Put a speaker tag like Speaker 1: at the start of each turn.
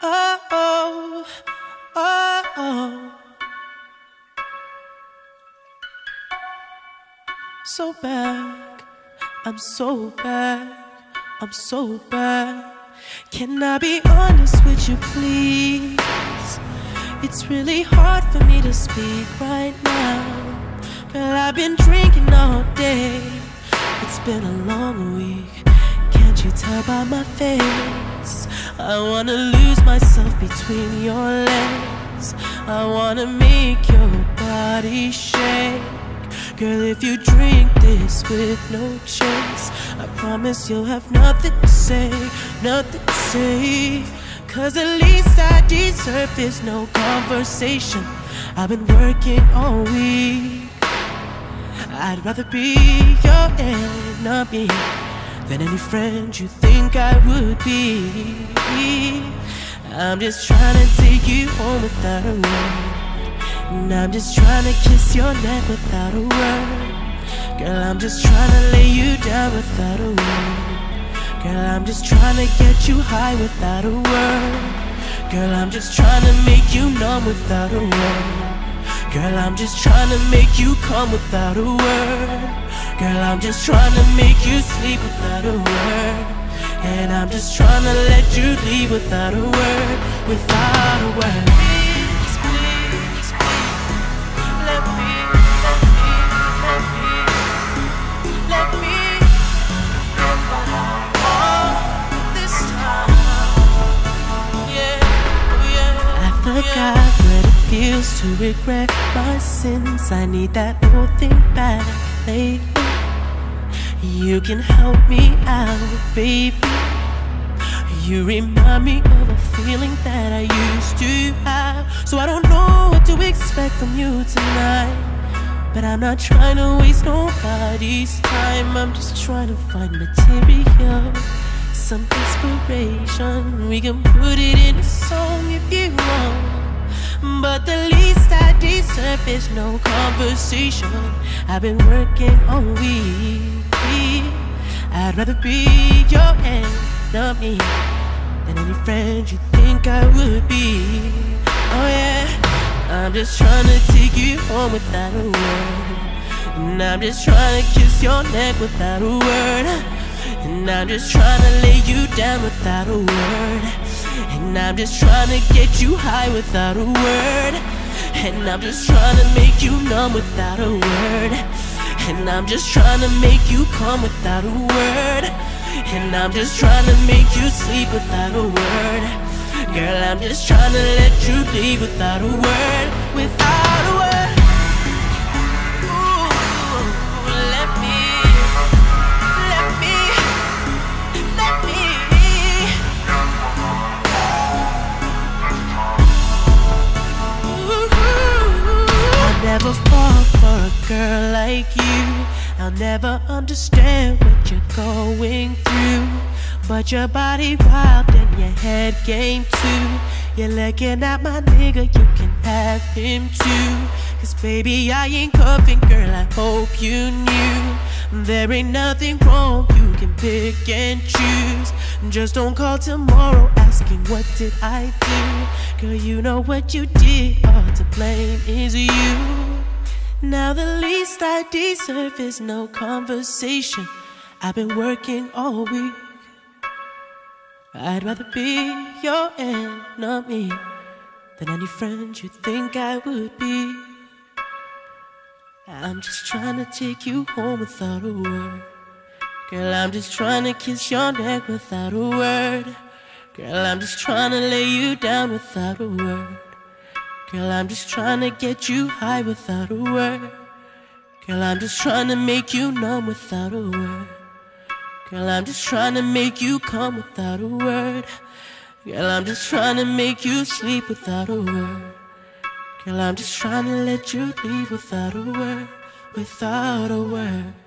Speaker 1: Oh, oh, oh, oh. So bad, I'm so bad, I'm so bad. Can I be honest with you, please? It's really hard for me to speak right now. Girl, I've been drinking all day. It's been a long week. Can't you tell by my face? I wanna lose myself between your legs. I wanna make your body shake. Girl, if you drink this with no chase, I promise you'll have nothing to say, nothing to say. Cause the least I deserve is no conversation. I've been working all week. I'd rather be your enemy than any friend you think I would be. I'm just trying to take you home without a word, and I'm just trying to kiss your neck without a word. Girl, I'm just trying to lay you down without a word. Girl, I'm just trying to get you high without a word. Girl, I'm just trying to make you numb without a word. Girl, I'm just trying to make you come without a word. Girl, I'm just trying to make you sleep without a word. And I'm just trying to let you leave without a word, without a word. Please, please, please, let me all this time. Yeah, yeah. I forgot what it feels to regret my sins. I need that old thing back lately. You can help me out, baby. You remind me of a feeling that I used to have. So I don't know what to expect from you tonight, but I'm not trying to waste nobody's time. I'm just trying to find material, some inspiration. We can put it in a song if you want, but the least I deserve is no conversation. I've been working all week. I'd rather be your enemy than any friend you think I would be. Oh yeah, I'm just trying to take you home without a word, and I'm just trying to kiss your neck without a word. And I'm just trying to lay you down without a word. And I'm just trying to get you high without a word. And I'm just trying to make you numb without a word. And I'm just trying to make you come without a word. And I'm just trying to make you sleep without a word. Girl, I'm just trying to let you leave without a word, without a word. Ooh, let me. I'll never fall for a girl like you. I'll never understand what you're going through, but your body wild and your head game too. You're looking at my nigga, you can have him too. Cause baby, I ain't cuffing, girl, I hope you knew. There ain't nothing wrong, you can pick and choose. Just don't call tomorrow asking what did I do. Girl, you know what you did, all to blame is you. Now the least I deserve is no conversation. I've been working all week. I'd rather be your enemy than any friend you think I would be. I'm just trying to take you home without a word. Girl, I'm just trying to kiss your neck without a word. Girl, I'm just trying to lay you down without a word. Girl, I'm just trying to get you high without a word. Girl, I'm just trying to make you numb without a word. Girl, I'm just trying to make you come without a word. Girl, I'm just trying to make you sleep without a word. Girl, I'm just trying to let you leave without a word, without a word.